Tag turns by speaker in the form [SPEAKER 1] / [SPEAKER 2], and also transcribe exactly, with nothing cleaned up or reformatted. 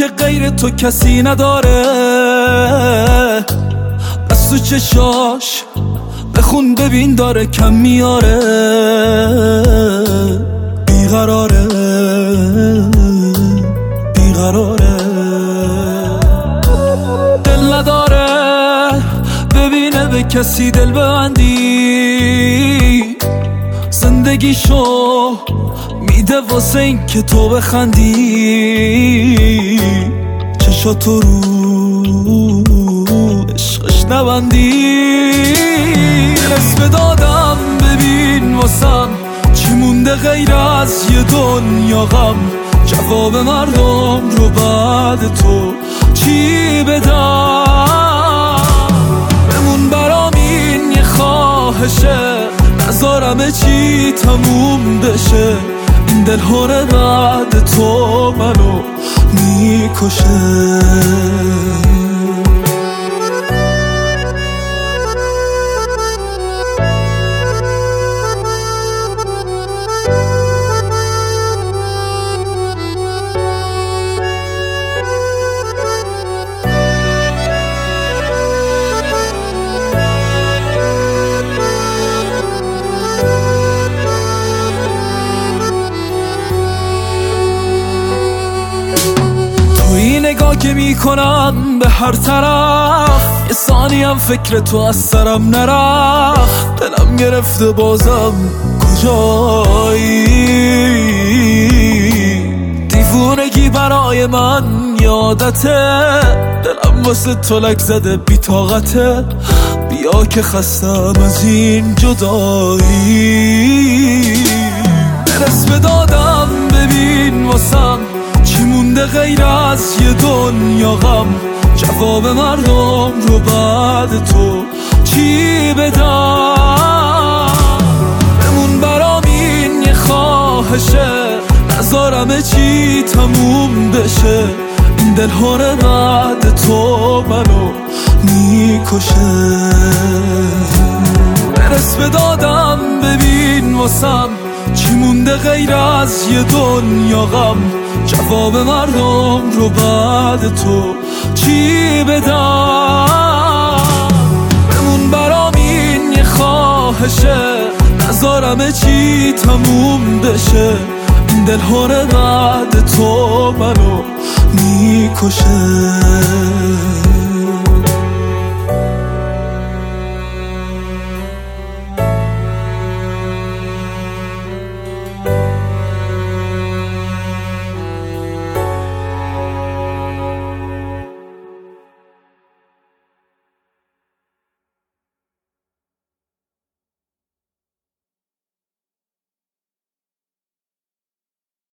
[SPEAKER 1] که غیر تو کسی نداره، از تو چشاش بخون ببین داره کم میاره. بیقراره بیقراره، دل نداره ببینه به کسی دل ببندی. زندگیشو میده واسه این که تو بخندی. چشاتو رو عشقش نبندی. اسم دادم ببین واسم چی مونده غیر از یه دنیا غم. جواب مردم رو بعد تو چی بدم؟ بمون برام این یه خواهشه، نذارم چی تموم بشه. این دل هره بعد تو منو میکشه. نگاه که میکنم به هر طرف، یه ثانیم فکر تو از سرم نرفت. دلم گرفته بازم کجایی؟ دیوونگی برای من یادته، دلم واسه تو لک زده بی طاقته. بیا که خستم از این جدایی. برس به دادم ببین واسم چی مونده غیر از یه دنیا غم. جواب مردم رو بعد تو چی بدم؟ بمون برام این یه خواهشه، نذارم چی تموم بشه. این دل هره بعد تو منو میکشه. برس به دادم ببین واسم چی مونده غیر از یه دنیا غم. جواب مردم رو بعد تو چی بدم؟ بمون برام این یه خواهشه، نذارم چی تموم بشه. این دل هره بعد تو منو میکشه.